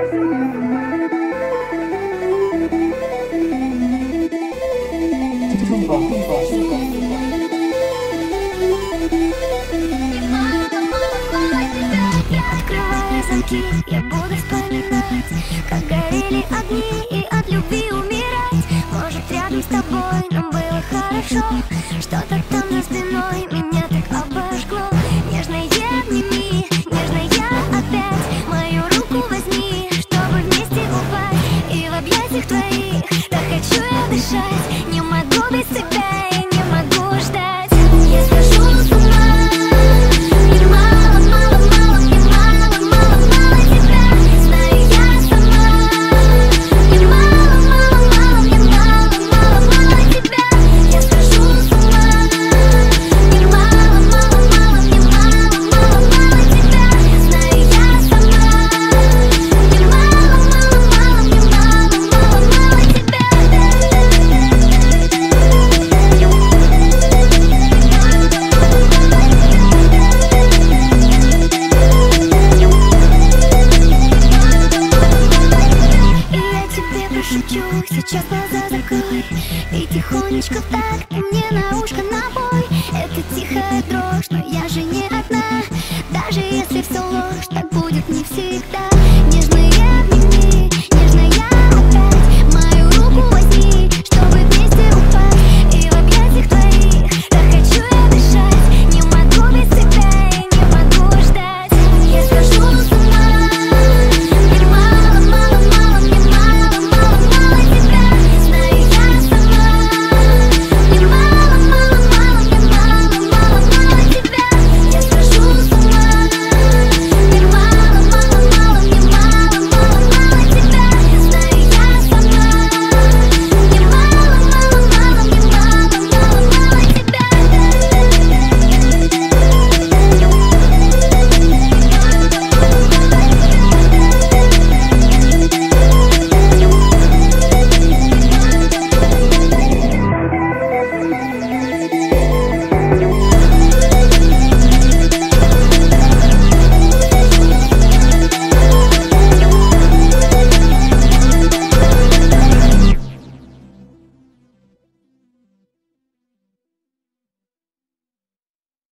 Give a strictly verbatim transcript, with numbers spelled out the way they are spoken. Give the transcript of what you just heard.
Открывая замки, я буду вспоминать, как горели огни, и от любви умирать. Может, рядом с тобой нам было хорошо, что-то там за спиной меня так обожгло. Нежно я обними, нежно я опять, мою руку возьми, чтобы вместе упасть. И в объятиях твоих так хочу я дышать, не могу без тебя и не могу ждать. Я схожу с ума. Сейчас глаза закрой и тихонечко так, и мне на ушко напой. Это тихая дрожь, но я же не одна. Даже если все ложь, так будет не всегда.